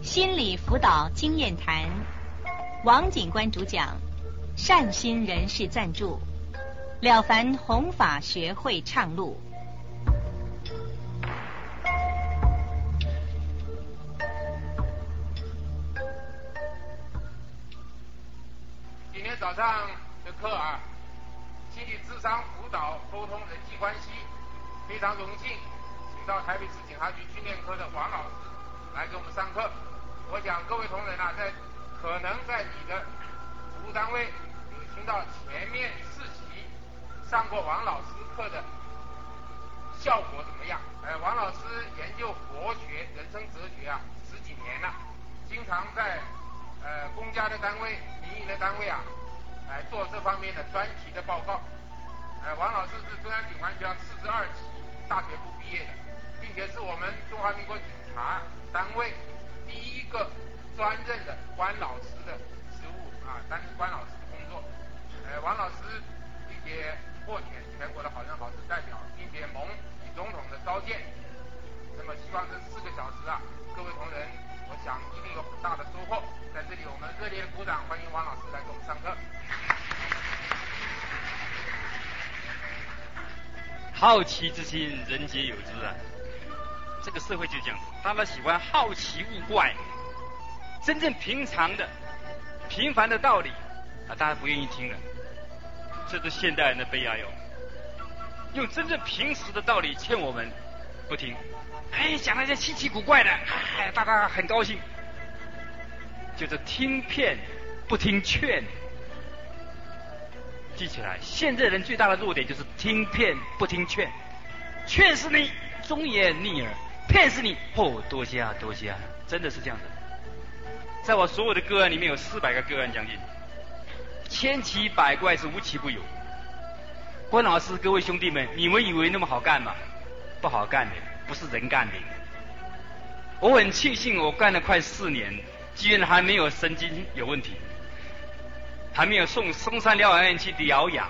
心理辅导经验谈，王警官主讲，善心人士赞助，了凡弘法学会倡录。 今天早上的课心理智商辅导沟通人际关系，非常荣幸请到台北市警察局训练科的王老师来给我们上课。我想各位同仁可能在你的服务单位有听到前面4期上过王老师课的效果怎么样？王老师研究佛学、人生哲学10几年了，经常在公家的单位、民营的单位来做这方面的专题的报告。王老师是中央警官学校42级大学部毕业的，并且是我们中华民国警察单位第一个专任的官老师的职务担任官老师的工作。王老师并且获选全国的好人好事代表，并且蒙李总统的召见。那么希望这4个小时各位同仁，我想一定有很大的收获。在这里我们热烈的鼓掌，欢迎王老师来给我们上课。 好奇之心，人皆有之这个社会就这样子，大家喜欢好奇物怪，真正平常的、平凡的道理大家不愿意听了。这是现代人的悲哀用真正平时的道理劝我们不听，讲那些稀奇古怪的，大家很高兴。就是听骗不听劝。记起来，现在人最大的弱点就是听骗不听劝。劝是你忠言逆耳，骗是你多谢多谢真的是这样的。在我所有的个案里面有400个个案将近，千奇百怪是无奇不有。关老师，各位兄弟们，你们以为那么好干吗？不好干的，不是人干的。我很庆幸我干了快4年，居然还没有神经有问题，还没有送松山疗养院去疗养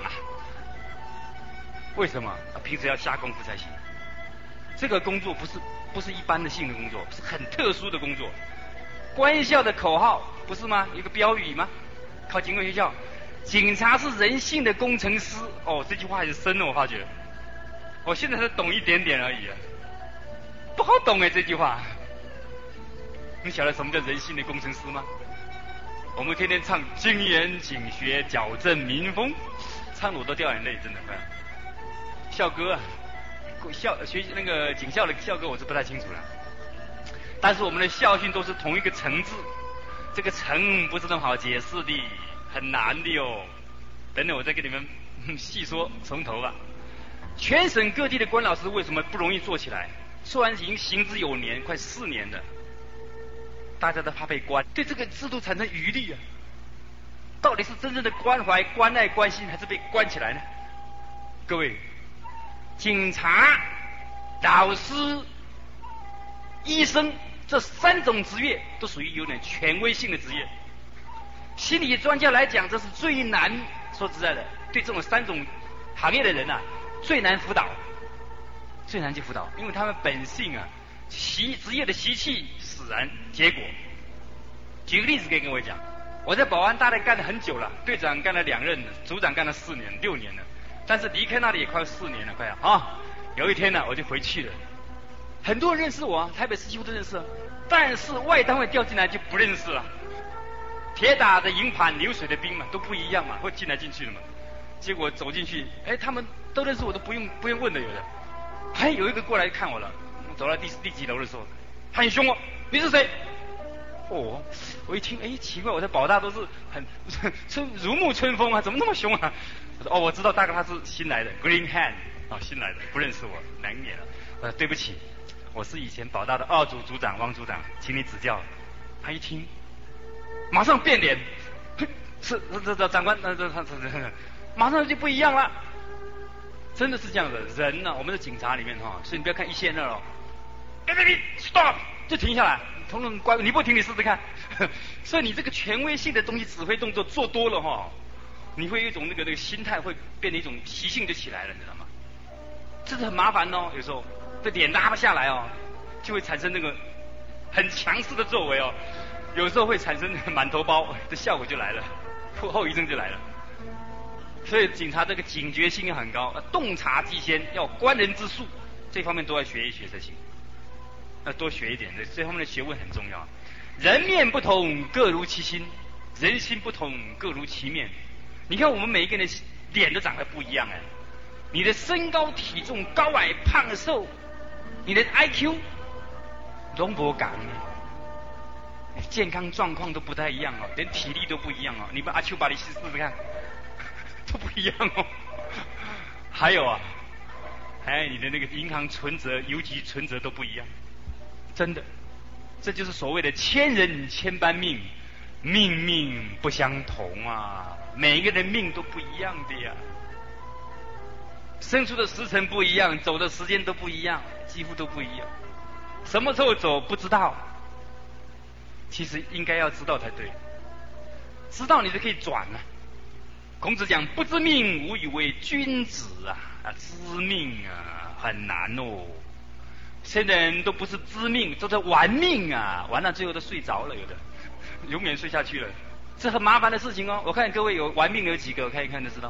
为什么？平时要下功夫才行。这个工作不是一般的性的工作，是很特殊的工作。官校的口号不是吗？有个标语吗？考警官学校，警察是人性的工程师。这句话很深我发觉。我现在才懂一点点而已不好懂这句话。你晓得什么叫人性的工程师吗？我们天天唱精研警学，矫正民风，唱得我都掉眼泪，真的。校歌学那个警校的校歌我是不太清楚了，但是我们的校训都是同一个诚字，这个诚不是那么好解释的，很难的等等我再给你们细说，从头吧。全省各地的官老师为什么不容易做起来？虽然已经行之有年，快4年了，大家都怕被关，对这个制度产生疑虑到底是真正的关怀、关爱、关心，还是被关起来呢？各位，警察、老师、医生这3种职业都属于有点权威性的职业。心理专家来讲，这是最难，说实在的，对这种3种行业的人最难辅导，最难去辅导，因为他们本性职业的习气使然。结果举个例子给各位讲，我在保安大队干了很久了，队长干了2任了，组长干了4年6年了，但是离开那里也快4年了，快有一天我就回去了。很多人认识我台北市几乎都认识，但是外单位调进来就不认识了。铁打的营盘流水的兵嘛，都不一样嘛，会进来进去的嘛。结果走进去，他们都认识我，都不用问的，有的。有一个过来看我了，走到第几楼的时候，他很凶你是谁？我一听，奇怪，我在保大都是很如沐春风怎么那么凶我说我知道，大概他是新来的 Green Hand 新来的，不认识我2年了。我说对不起，我是以前保大的2组组长汪组长，请你指教。他一听，马上变脸，是长官，马上就不一样了。真的是这样的人我们的警察里面所以你不要看1线2别 stop 就停下来，同仁乖，你不停你试试看。所以你这个权威性的东西，指挥动作做多了你会有一种那个心态会变成一种习性就起来了，你知道吗？这是很麻烦有时候这脸拉不下来就会产生那个很强势的作为哦，有时候会产生满头包的效果就来了，后遗症就来了。所以警察这个警觉性要很高，洞察机先，要观人之术，这方面都要学一学才行。要多学一点，这方面的学问很重要。人面不同，各如其心；人心不同，各如其面。你看我们每一个人的脸都长得不一样哎，你的身高体重、高矮胖瘦，你的 IQ 都不同，健康状况都不太一样哦，连体力都不一样哦。你把阿秋把你试试看，都不一样哦。还有啊，你的那个银行存折、邮局存折都不一样，真的，这就是所谓的千人千般命，命命不相同啊。每一个人命都不一样的呀，生出的时辰不一样，走的时间都不一样，几乎都不一样。什么时候走不知道，其实应该要知道才对，知道你就可以转了。孔子讲不知命无以为君子啊，知命啊很难哦。现在人都不是知命，都在玩命啊，玩到最后都睡着了，有的永远睡下去了，这很麻烦的事情哦。我看各位有玩命的有几个，我看一看就知道。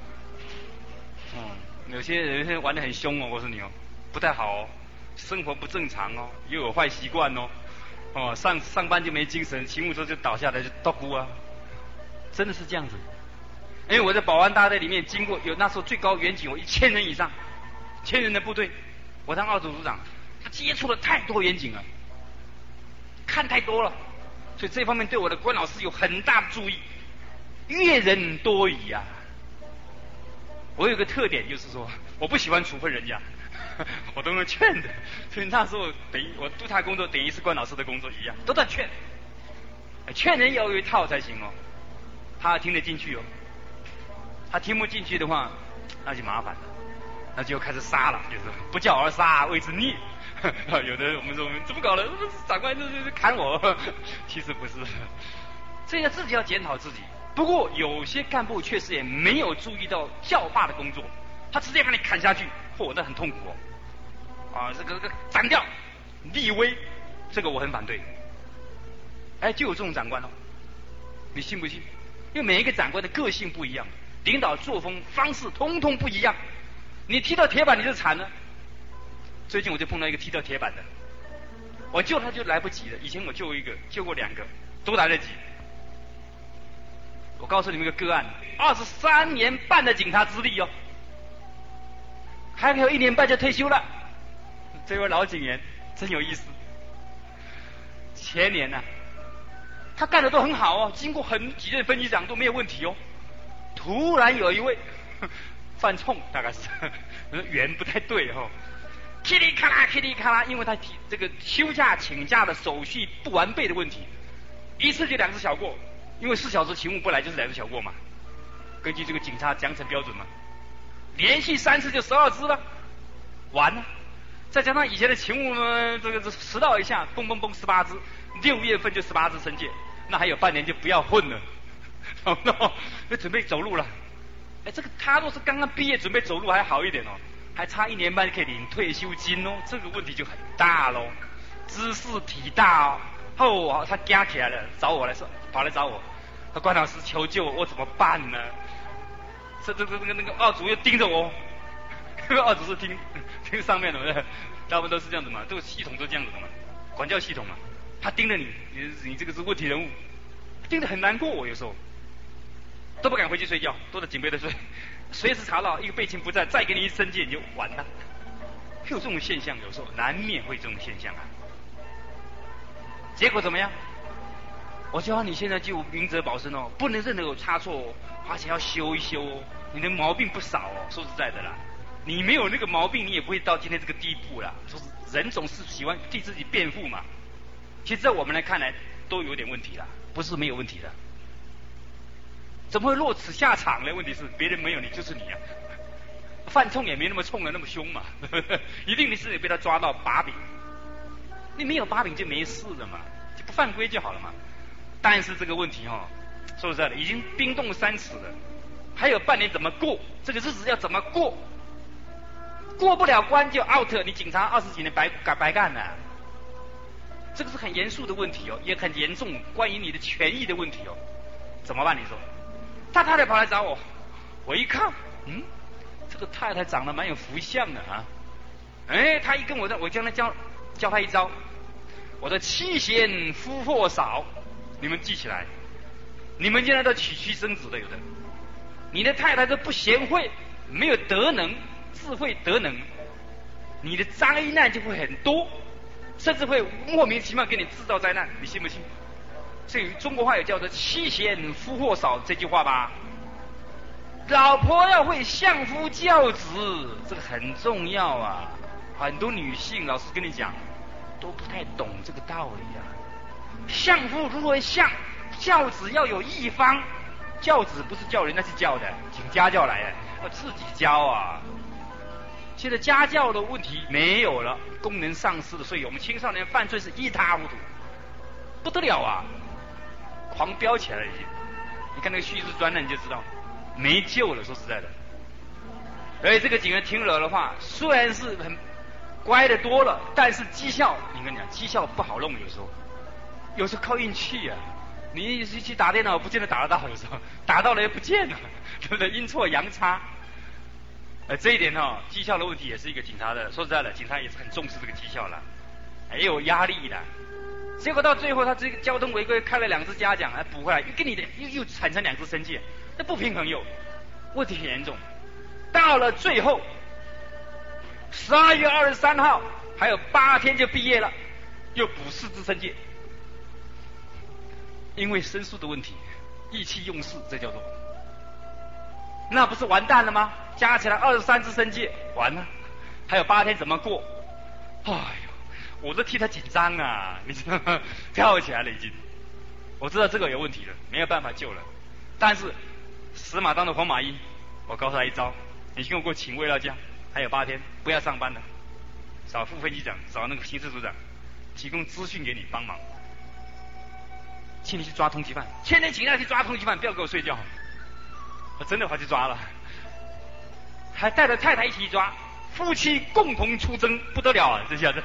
有些人玩得很凶哦，我说你哦，不太好哦，生活不正常哦，又有坏习惯哦，上班就没精神，勤务之后就倒下来就倒哭啊，真的是这样子。因为我在保安大队里面经过，有那时候最高远警有1000人以上，1000人的部队，我当二组组长，他接触了太多远警了，看太多了，所以这方面对我的关老师有很大的注意，阅人多语啊。我有个特点就是说，我不喜欢处分人家，我都能劝的。所以那时候等于我督察工作等于是关老师的工作一样，都在劝，劝人要有一套才行哦，他听得进去哦。他听不进去的话，那就麻烦了，那就开始杀了，就是不教而杀，谓之逆。有的我们说怎么搞的，长官就是砍我，其实不是，这要自己要检讨自己。不过有些干部确实也没有注意到教化的工作，他直接把你砍下去，那很痛苦哦。这个斩掉，立威，这个我很反对。就有这种长官哦，你信不信？因为每一个长官的个性不一样，领导作风方式通通不一样，你踢到铁板你就惨了。最近我就碰到一个踢到铁板的，我救他就来不及了。以前我救一个，救过2个，都来得及。我告诉你们一个个案，23年半的警察资历哦，还有1年半就退休了。这位老警员真有意思。前年呢，他干的都很好哦，经过几任分局长都没有问题哦。突然有一位犯冲，大概是缘不太对哦，噼里咔啦噼里咔啦，因为他这个休假请假的手续不完备的问题，一次就2次小过。因为4小时勤务不来就是2次小过嘛，根据这个警察奖惩标准嘛，连续3次就12支了，完了，再加上以前的勤务呢，这个迟到一下，嘣嘣嘣18支，6月份就18支惩戒，那还有半年就不要混了，就准备走路了。这个他若是刚刚毕业准备走路还好一点哦，还差1年半就可以领退休金哦，这个问题就很大喽，知识体大哦。他加起来了，跑来找我，他关老师求救，我怎么办呢？那个二组又盯着我，二组是听上面的，大部分都是这样子嘛，这个系统都这样子的嘛，管教系统嘛，他盯着你这个是问题人物，盯得很难过，我有时候都不敢回去睡觉，都在警备队睡，随时查到一个备勤不在，再给你一申诫你就完了。有这种现象，有时候难免会这种现象啊。结果怎么样？我教你现在就明哲保身哦，不能任何有差错哦，而且要修一修哦。你的毛病不少哦，说实在的啦，你没有那个毛病，你也不会到今天这个地步啦。说是人总是喜欢替自己辩护嘛，其实在我们来看来都有点问题啦，不是没有问题的。怎么会落此下场呢？问题是别人没有你就是你啊，犯冲也没那么冲的那么凶嘛，一定你是得被他抓到把柄，你没有把柄就没事了嘛，就不犯规就好了嘛。但是这个问题说实在的，已经冰冻3尺了，还有半年怎么过？这个日子要怎么过？过不了关就 out， 你警察20几年白干了。 这个是很严肃的问题哦，也很严重，关于你的权益的问题哦。怎么办？你说？他太太跑来找我，我一看，这个太太长得蛮有福相的啊。他一跟我将他教他一招，我的妻贤夫祸少，你们记起来。你们现在都娶生子的有的，你的太太都不贤惠，没有德能，智慧德能，你的灾难就会很多，甚至会莫名其妙给你制造灾难，你信不信？所以中国话有叫做妻贤夫祸少这句话吧。老婆要会相夫教子，这个很重要啊。很多女性老师跟你讲都不太懂这个道理啊。相夫如何相，教子要有一方。教子不是叫人家去教的，请家教来的，要自己教啊。现在家教的问题没有了，功能丧失了，所以我们青少年犯罪是一塌糊涂，不得了啊，狂飙起来了已经。你看那个叙事专栏你就知道没救了，说实在的。而且这个警员听了的话，虽然是很乖的多了，但是绩效，你跟你讲，绩效不好弄，有时候靠运气啊。你去打电脑不见得打得到，有时候打到了也不见了，对不对？阴错阳差。这一点绩效的问题也是一个警察的，说实在的，警察也是很重视这个绩效了，也有压力的。结果到最后，他这个交通违规开了2次嘉奖，还补回来，跟你的又产生2次申诫，这不平衡问题很严重。到了最后，12月23号还有8天就毕业了，又补4次申诫。因为申诉的问题，意气用事，这叫做，那不是完蛋了吗？加起来23次申诫，完了，还有8天怎么过？哎呦，我都替他紧张啊！你知道吗？跳起来了已经。我知道这个有问题了，没有办法救了。但是死马当的活马医，我告诉他一招：你跟我给我请慰劳假，还有8天，不要上班了，找副分局长，找那个刑事组长，提供资讯给你帮忙。请你去抓通缉犯，天天请他去抓通缉犯，不要给我睡觉。我真的跑去抓了，还带着太太一起抓，夫妻共同出征，不得了啊！这下子，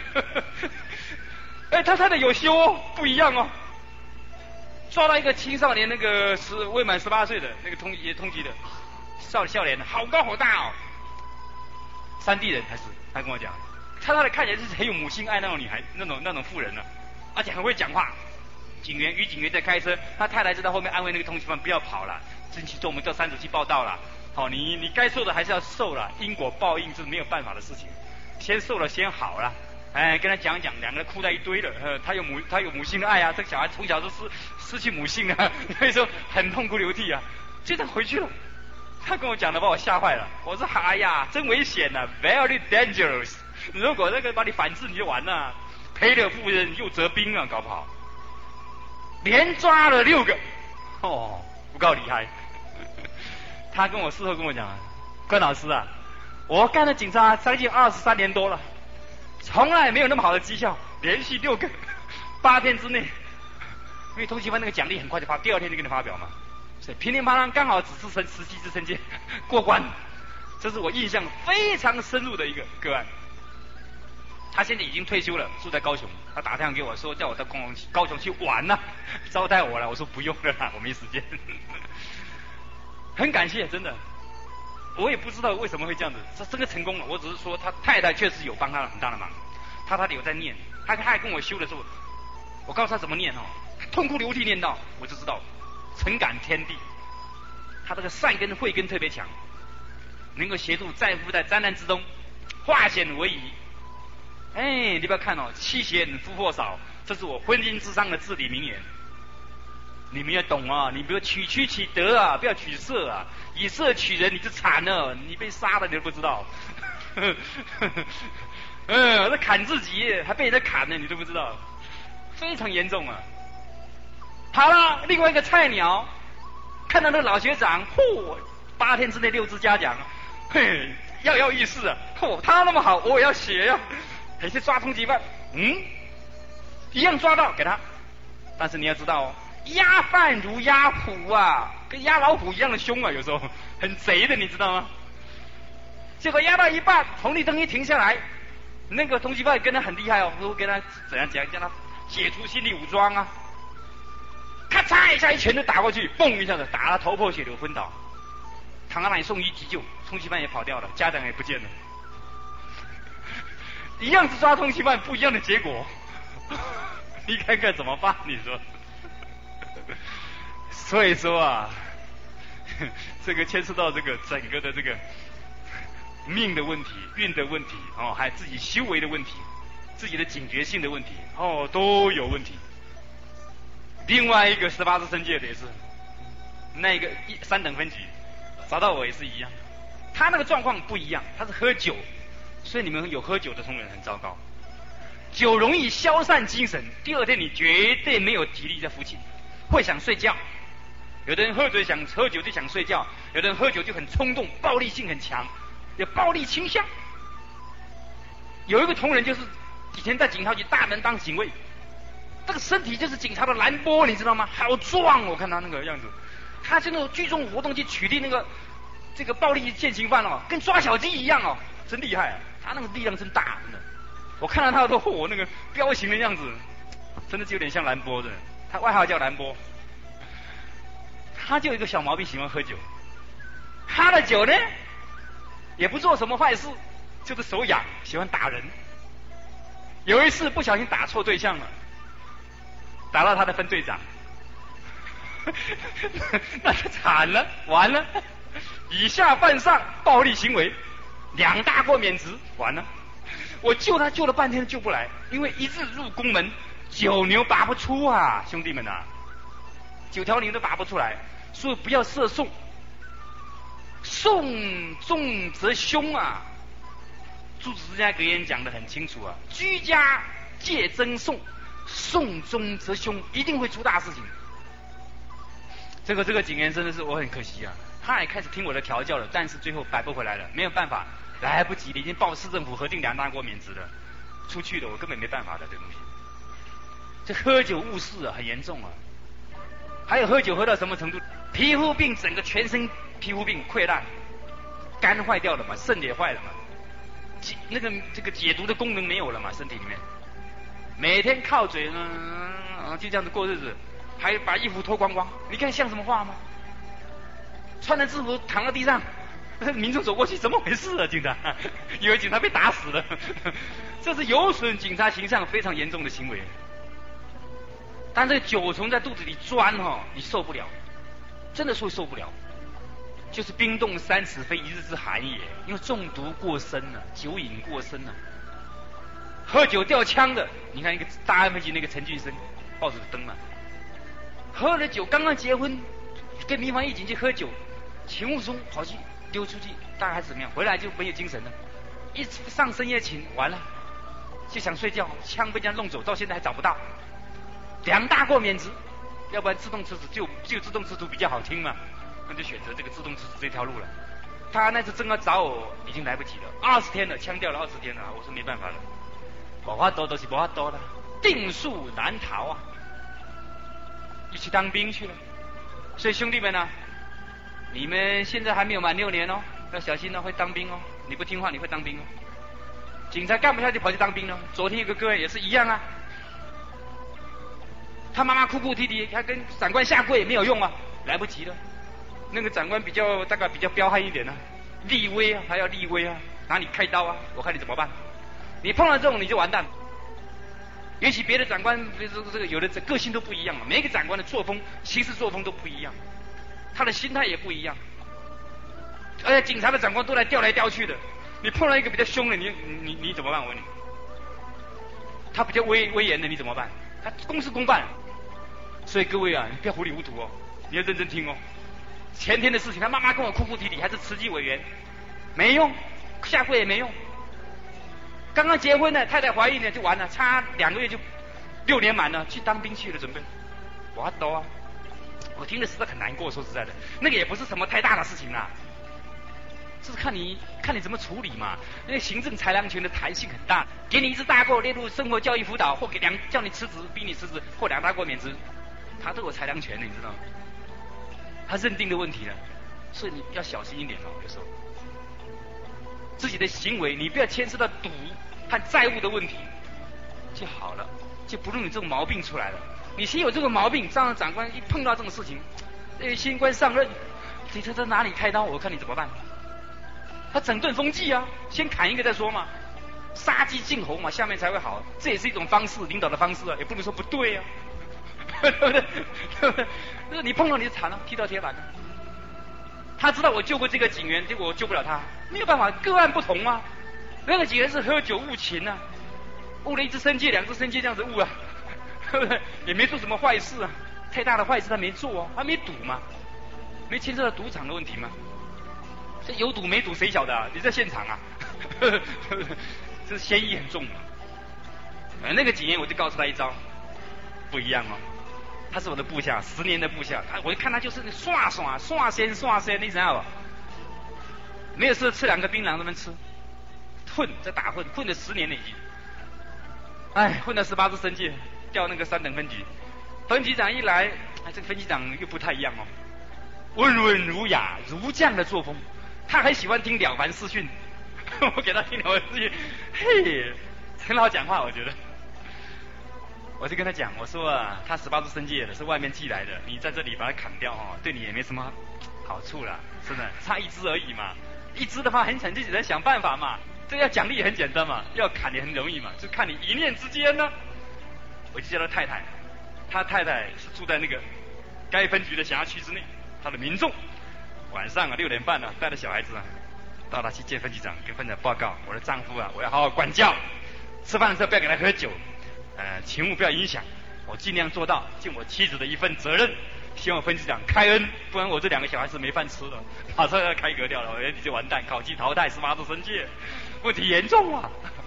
他太太有修哦，不一样哦。抓到一个青少年，那个未满18岁的那个通缉的少年，好高好大哦，3地人还是，他跟我讲，他太太看起来就是很有母性爱那种女孩，那种妇人呢，而且很会讲话。女警员在开车，他太太就在后面安慰那个通缉犯不要跑了，争取我们到3组去报道了。好，你该受的还是要受了，因果报应是没有办法的事情，先受了先好了。跟他讲讲，2个人哭在一堆了。他有母性的爱啊，这个小孩从小就失去母性啊，所以说很痛哭流涕啊。就这样回去了，他跟我讲的把我吓坏了。我说哎呀，真危险啊 ，very dangerous。如果那个把你反制你就完了，赔了夫人又折兵啊，搞不好。连抓了6个，不够厉害。他跟我事后跟我讲，关老师啊，我干了警察将近23年多了，从来没有那么好的绩效，连续6个，8天之内，因为通缉犯那个奖励很快就发，第2天就给你发表嘛，所以噼里啪啦刚好只是17次申诫过关，这是我印象非常深入的一个个案。他现在已经退休了，住在高雄。他打电话给我说，叫我到高雄去玩啊，招待我了。我说不用了啦，我没时间。很感谢，真的。我也不知道为什么会这样子，这真的成功了。我只是说他太太确实有帮他很大的忙，他有在念，他还跟我修的时候，我告诉他怎么念痛哭流涕念到，我就知道诚感天地。他这个善根慧根特别强，能够协助在乎在灾难之中化险为夷。你不要看妻贤夫祸少，这是我婚姻之上的至理名言。你们要懂啊，你不要取德啊，不要取色啊，以色取人你就惨了，你被杀了你都不知道。这砍自己还被人砍了你都不知道，非常严重啊。好了，另外一个菜鸟看到那个老学长，8天之内6次嘉奖，跃跃欲试啊，他那么好我也要学呀。还是抓通缉犯，一样抓到给他，但是你要知道押犯如押虎啊，跟押老虎一样的凶啊，有时候很贼的，你知道吗？结果押到一半，红绿灯一停下来， 那个通缉犯跟他很厉害哦，都跟他怎样讲，叫他解除心理武装啊，咔嚓一下一拳就打过去，嘣一下子打了头破血流昏倒，躺在那里送医急救，通缉犯也跑掉了，家长也不见了。一样是抓通缉犯，不一样的结果，你看看怎么办？你说？所以说啊，这个牵涉到这个整个的这个命的问题、运的问题哦，还有自己修为的问题、自己的警觉性的问题哦，都有问题。另外一个18支申诫的也是，那个3等分局找到我也是一样，他那个状况不一样，他是喝酒，所以你们有喝酒的同仁很糟糕。酒容易消散精神，第二天你绝对没有体力在服勤，会想睡觉。有的人喝酒就想睡觉，有的人喝酒就很冲动，暴力性很强，有暴力倾向。有一个同仁就是以前在警察局大门当警卫，这个身体就是警察的蓝波，你知道吗？好壮，我看他那个样子，他就那种聚众活动去取缔那个这个暴力现行犯哦，跟抓小鸡一样哦，真厉害啊！他那个力量真大，真的。我看到他都我那个彪形的样子，真的就有点像蓝波的。他外号叫蓝波。他就有一个小毛病，喜欢喝酒。他的酒呢，也不做什么坏事，就是手痒，喜欢打人。有一次不小心打错对象了，打到他的分队长，那就惨了，完了，以下犯上，暴力行为，2大过免职，完了。我救他救了半天救不来，因为一日入宫门，9牛拔不出啊，兄弟们啊，9条牛都拔不出来。所以不要射送，送重则凶啊！诸子之家格言讲得很清楚啊，居家戒赠送，送重则凶，一定会出大事情。这个警员真的是我很可惜啊，他也开始听我的调教了，但是最后摆不回来了，没有办法，来不及了，已经报市政府核定2大过免职了，出去了，我根本没办法的这东西。这喝酒误事啊，很严重啊。还有喝酒喝到什么程度？皮肤病，整个全身皮肤病溃烂，肝坏掉了嘛，肾也坏了嘛，这个解毒的功能没有了嘛，身体里面，每天靠嘴就这样子过日子，还把衣服脱光光，你看像什么话吗？穿着制服躺在地上，民众走过去，怎么回事啊？警察以为警察被打死了，这是有损警察形象非常严重的行为。但这个酒虫在肚子里钻你受不了，真的是会受不了。就是冰冻3尺非一日之寒也，因为中毒过深了，酒瘾过深了。喝酒掉枪的，你看一个大安分局那个陈俊生，报纸登了，喝了酒刚刚结婚，跟民防一警去喝酒，勤务中跑去丢出去，大概还是怎么样，回来就没有精神了，一上深夜寝完了，就想睡觉，枪被人家弄走，到现在还找不到。2大过免职，要不然自动辞职就自动辞职比较好听嘛，那就选择这个自动辞职这条路了。他那次正要找我，已经来不及了，20天了，枪掉了20天了，我说没办法了，没法多都是没法多了，定数难逃啊，一起当兵去了。所以兄弟们啊，你们现在还没有满6年哦，要小心哦，会当兵哦，你不听话你会当兵哦。警察干不下去跑去当兵了，昨天一个各位也是一样啊。他妈妈哭哭啼啼，还跟长官下跪也没有用啊，来不及了。那个长官大概比较彪悍一点啊，立威啊，还要立威啊，拿你开刀啊，我看你怎么办。你碰到这种你就完蛋。也许别的长官这个有的个性都不一样嘛，每一个长官的作风、行事作风都不一样，他的心态也不一样。而且警察的长官都来调来调去的，你碰到一个比较凶的，你怎么办？我问你，他比较威严的，你怎么办？他公事公办。所以各位啊，你不要糊里糊涂哦，你要认真听哦。前天的事情，他妈妈跟我哭哭啼啼，还是慈济委员，没用，下跪也没用。刚刚结婚呢，太太怀孕呢，就完了，差2个月就6年满了，去当兵去了，准备。我都啊，我听了实在很难过，说实在的，那个也不是什么太大的事情啊，这是看你怎么处理嘛。那个行政裁量权的弹性很大，给你1支大过列入生活教育辅导，或叫你辞职，逼你辞职，或2大过免职，他都有裁量权的，你知道吗？他认定的问题呢，所以你要小心一点哦。有时候自己的行为，你不要牵涉到赌和债务的问题就好了，就不容易这种毛病出来了。你先有这个毛病，上了长官一碰到这种事情，新官上任，他在哪里开刀，我看你怎么办？他整顿风纪啊，先砍一个再说嘛，杀鸡儆猴嘛，下面才会好。这也是一种方式，领导的方式啊，也不能说不对啊，对不对？对不对？你碰到你就惨了，踢到铁板了。他知道我救过这个警员，结果我救不了他，没有办法，个案不同啊。那个警员是喝酒误勤啊，误了1只生戒2只生戒这样子误啊，对不对？也没做什么坏事啊，太大的坏事他没做啊，他没赌嘛，没牵涉到赌场的问题嘛。这有赌没赌谁晓得啊？你在现场啊，这嫌疑很重嘛。那个警员我就告诉他一招，不一样哦。他是我的部下，10年的部下，我一看他就是刷先，你知道吧？没有事吃2个槟榔在那吃，在打混了10年了已经。混了18只生戒，调那个3等分局。分局长一来，这个分局长又不太一样哦，温文儒雅，儒将的作风。他很喜欢听了凡四训，我给他听了凡四训，嘿，很好讲话，我觉得。我就跟他讲，我说啊，他18只生戒的是外面寄来的，你在这里把它砍掉哦，对你也没什么好处了，真的，差1只而已嘛，1只的话很惨，自己在想办法嘛，这要奖励也很简单嘛，要砍也很容易嘛，就看你一念之间呢。我就叫他太太，他太太是住在那个该分局的辖区之内，他的民众。晚上6点半带着小孩子到他去见分局长，跟分局长报告，我的丈夫我要好好管教，吃饭的时候不要给他喝酒，勤务不要影响，我尽量做到尽我妻子的一份责任，希望分局长开恩，不然我这2个小孩子没饭吃了，马上要开革掉了，你就完蛋，考绩淘汰18只生戒，问题严重啊。